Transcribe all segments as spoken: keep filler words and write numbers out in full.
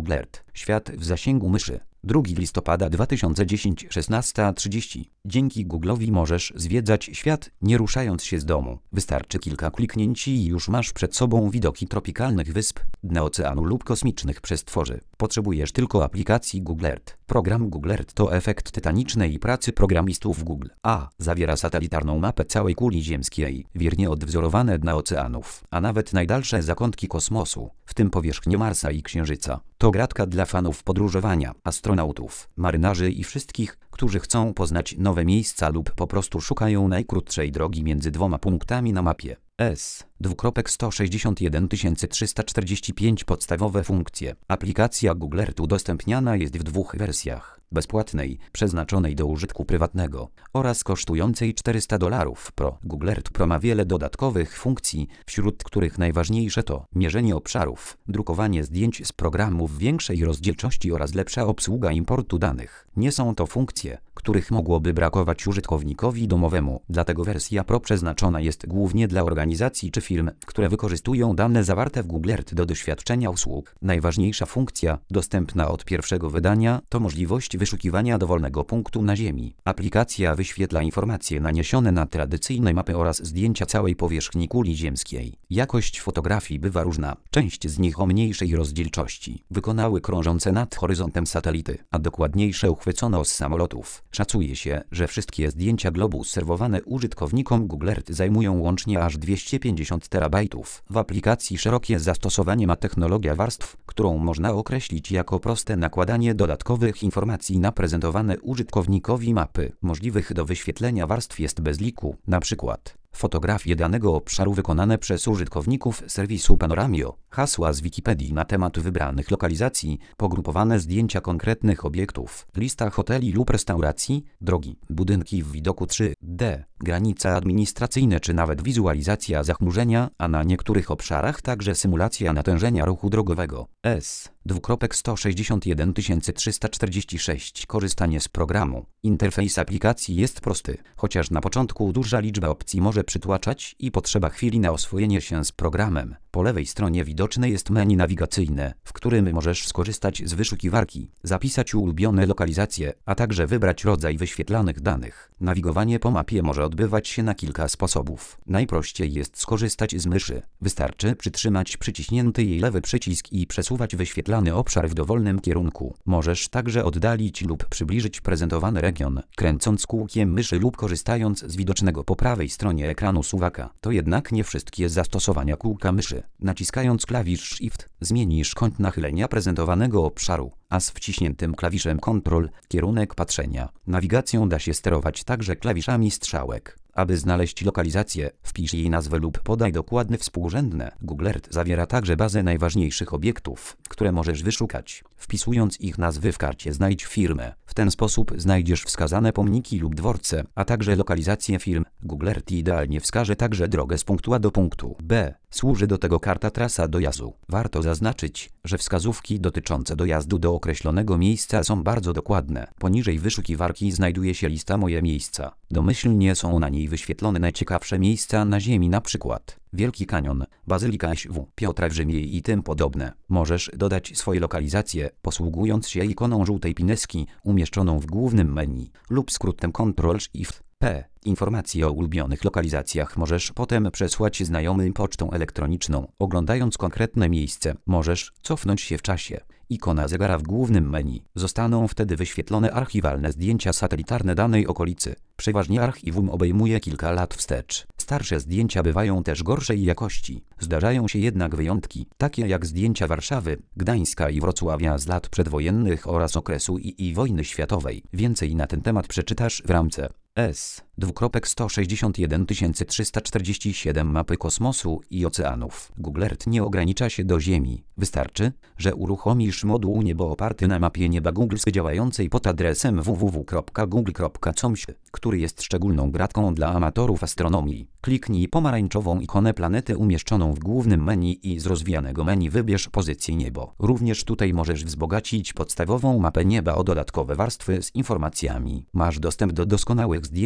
Google Earth. Świat w zasięgu myszy. drugiego listopada dwa tysiące dziesiątego, szesnasta trzydzieści. Dzięki Google'owi możesz zwiedzać świat, nie ruszając się z domu. Wystarczy kilka kliknięć i już masz przed sobą widoki tropikalnych wysp, dna oceanu lub kosmicznych przestworzy. Potrzebujesz tylko aplikacji Google Earth. Program Google Earth to efekt tytanicznej pracy programistów Google. A. Zawiera satelitarną mapę całej kuli ziemskiej, wiernie odwzorowane dna oceanów, a nawet najdalsze zakątki kosmosu, w tym powierzchnię Marsa i Księżyca. To gratka dla fanów podróżowania, astronautów, marynarzy i wszystkich, którzy chcą poznać nowe miejsca lub po prostu szukają najkrótszej drogi między dwoma punktami na mapie. S. sto sześćdziesiąt jeden tysięcy trzysta czterdzieści pięć Podstawowe funkcje. Aplikacja Google Earth udostępniana jest w dwóch wersjach. Bezpłatnej, przeznaczonej do użytku prywatnego oraz kosztującej czterysta dolarów Pro. Google Earth Pro ma wiele dodatkowych funkcji, wśród których najważniejsze to mierzenie obszarów, drukowanie zdjęć z programów większej rozdzielczości oraz lepsza obsługa importu danych. Nie są to funkcje, których mogłoby brakować użytkownikowi domowemu, dlatego wersja Pro przeznaczona jest głównie dla organizacji czy firm, które wykorzystują dane zawarte w Google Earth do doświadczenia usług. Najważniejsza funkcja, dostępna od pierwszego wydania, to możliwość wyszukiwania dowolnego punktu na Ziemi. Aplikacja wyświetla informacje naniesione na tradycyjne mapy oraz zdjęcia całej powierzchni kuli ziemskiej. Jakość fotografii bywa różna, część z nich o mniejszej rozdzielczości wykonały krążące nad horyzontem satelity, a dokładniejsze uchwycono z samolotów. Szacuje się, że wszystkie zdjęcia globu serwowane użytkownikom Google Earth zajmują łącznie aż dwieście pięćdziesiąt terabajtów. W aplikacji szerokie zastosowanie ma technologia warstw, którą można określić jako proste nakładanie dodatkowych informacji na prezentowane użytkownikowi mapy. Możliwych do wyświetlenia warstw jest bez liku, na przykład fotografie danego obszaru wykonane przez użytkowników serwisu Panoramio, hasła z Wikipedii na temat wybranych lokalizacji, pogrupowane zdjęcia konkretnych obiektów, lista hoteli lub restauracji, drogi, budynki w widoku trzy D, granice administracyjne czy nawet wizualizacja zachmurzenia, a na niektórych obszarach także symulacja natężenia ruchu drogowego. S. sto sześćdziesiąt jeden tysięcy trzysta czterdzieści sześć. Korzystanie z programu. Interfejs aplikacji jest prosty, chociaż na początku duża liczba opcji może przytłaczać i potrzeba chwili na oswojenie się z programem. Po lewej stronie widoczne jest menu nawigacyjne, w którym możesz skorzystać z wyszukiwarki, zapisać ulubione lokalizacje, a także wybrać rodzaj wyświetlanych danych. Nawigowanie po mapie może odbywać się na kilka sposobów. Najprościej jest skorzystać z myszy. Wystarczy przytrzymać przyciśnięty jej lewy przycisk i przesuwać wyświetlany obszar w dowolnym kierunku. Możesz także oddalić lub przybliżyć prezentowany region, kręcąc kółkiem myszy lub korzystając z widocznego po prawej stronie ekranu suwaka. To jednak nie wszystkie zastosowania kółka myszy. Naciskając klawisz Shift, zmienisz kąt nachylenia prezentowanego obszaru, a z wciśniętym klawiszem Ctrl kierunek patrzenia. Nawigacją da się sterować także klawiszami strzałek. Aby znaleźć lokalizację, wpisz jej nazwę lub podaj dokładne współrzędne. Google Earth zawiera także bazę najważniejszych obiektów, które możesz wyszukać. Wpisując ich nazwy w karcie znajdź firmę. W ten sposób znajdziesz wskazane pomniki lub dworce, a także lokalizację firm. Google Earth idealnie wskaże także drogę z punktu A do punktu B. Służy do tego karta trasa dojazdu. Warto zaznaczyć, że wskazówki dotyczące dojazdu do określonego miejsca są bardzo dokładne. Poniżej wyszukiwarki znajduje się lista Moje miejsca. Domyślnie są na niej wyświetlone najciekawsze miejsca na Ziemi, na przykład Wielki Kanion, Bazylika Św. Piotra w Rzymie i tym podobne. Możesz dodać swoje lokalizacje, posługując się ikoną żółtej pineski umieszczoną w głównym menu lub skrótem Ctrl Shift P. Informacje o ulubionych lokalizacjach możesz potem przesłać znajomym pocztą elektroniczną. Oglądając konkretne miejsce, możesz cofnąć się w czasie. Ikona zegara w głównym menu. Zostaną wtedy wyświetlone archiwalne zdjęcia satelitarne danej okolicy. Przeważnie archiwum obejmuje kilka lat wstecz. Starsze zdjęcia bywają też gorszej jakości. Zdarzają się jednak wyjątki, takie jak zdjęcia Warszawy, Gdańska i Wrocławia z lat przedwojennych oraz okresu I I wojny światowej. Więcej na ten temat przeczytasz w ramce S. sto sześćdziesiąt jeden tysięcy trzysta czterdzieści siedem Mapy kosmosu i oceanów. Google Earth nie ogranicza się do Ziemi. Wystarczy, że uruchomisz moduł niebo oparty na mapie nieba Google działającej pod adresem w w w kropka google kropka com, który jest szczególną gratką dla amatorów astronomii. Kliknij pomarańczową ikonę planety umieszczoną w głównym menu i z rozwijanego menu wybierz pozycję niebo. Również tutaj możesz wzbogacić podstawową mapę nieba o dodatkowe warstwy z informacjami. Masz dostęp do doskonałych zdjęć wykonanych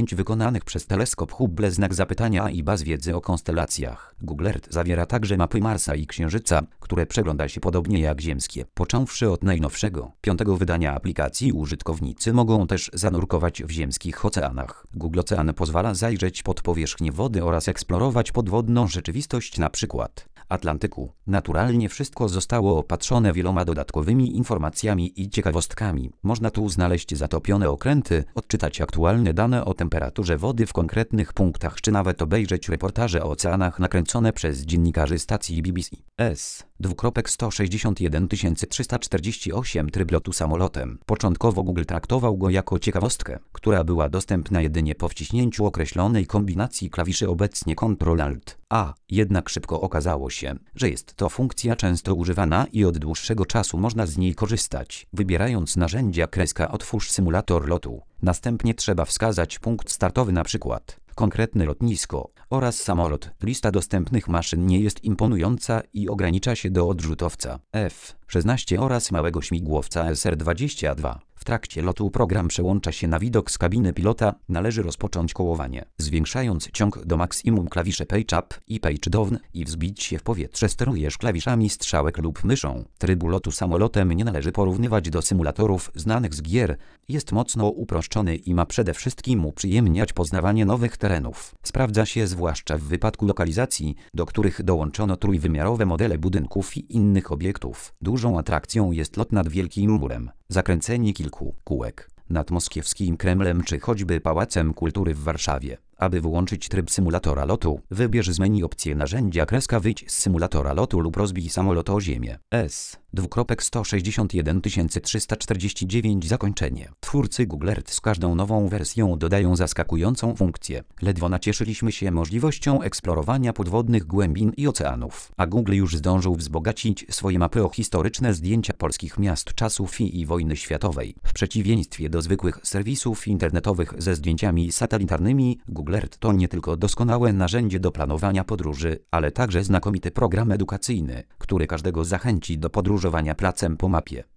poznanych przez teleskop Hubble znak zapytania i baz wiedzy o konstelacjach. Google Earth zawiera także mapy Marsa i Księżyca, które przegląda się podobnie jak ziemskie. Począwszy od najnowszego, piątego wydania aplikacji, użytkownicy mogą też zanurkować w ziemskich oceanach. Google Ocean pozwala zajrzeć pod powierzchnię wody oraz eksplorować podwodną rzeczywistość, na przykład Atlantyku. Naturalnie wszystko zostało opatrzone wieloma dodatkowymi informacjami i ciekawostkami. Można tu znaleźć zatopione okręty, odczytać aktualne dane o temperaturze wody w konkretnych punktach, czy nawet obejrzeć reportaże o oceanach nakręcone przez dziennikarzy stacji B B C. S. sto sześćdziesiąt jeden tysięcy trzysta czterdzieści osiem Tryb lotu samolotem. Początkowo Google traktował go jako ciekawostkę, która była dostępna jedynie po wciśnięciu określonej kombinacji klawiszy, obecnie kontrol alt A. Jednak szybko okazało się, że jest to funkcja często używana i od dłuższego czasu można z niej korzystać. Wybierając narzędzia kreska, otwórz symulator lotu. Następnie trzeba wskazać punkt startowy, na przykład konkretne lotnisko oraz samolot. Lista dostępnych maszyn nie jest imponująca i ogranicza się do odrzutowca F szesnaście oraz małego śmigłowca S R dwadzieścia dwa. W trakcie lotu program przełącza się na widok z kabiny pilota. Należy rozpocząć kołowanie, zwiększając ciąg do maksimum klawisze Page Up i Page Down i wzbić się w powietrze sterujesz klawiszami strzałek lub myszą. Trybu lotu samolotem nie należy porównywać do symulatorów znanych z gier. Jest mocno uproszczony i ma przede wszystkim uprzyjemniać poznawanie nowych terenów. Sprawdza się zwłaszcza w wypadku lokalizacji, do których dołączono trójwymiarowe modele budynków i innych obiektów. Dużą atrakcją jest lot nad Wielkim Murem, zakręcenie kilku kółek nad moskiewskim Kremlem czy choćby Pałacem Kultury w Warszawie. Aby wyłączyć tryb symulatora lotu, wybierz z menu opcję narzędzia kreska, wyjdź z symulatora lotu lub rozbij samolot o ziemię. S. sto sześćdziesiąt jeden tysięcy trzysta czterdzieści dziewięć Zakończenie. Twórcy Google Earth z każdą nową wersją dodają zaskakującą funkcję. Ledwo nacieszyliśmy się możliwością eksplorowania podwodnych głębin i oceanów, a Google już zdążył wzbogacić swoje mapy o historyczne zdjęcia polskich miast czasów I i wojny światowej. W przeciwieństwie do zwykłych serwisów internetowych ze zdjęciami satelitarnymi, Google Earth to nie tylko doskonałe narzędzie do planowania podróży, ale także znakomity program edukacyjny, który każdego zachęci do podróżowania placem po mapie.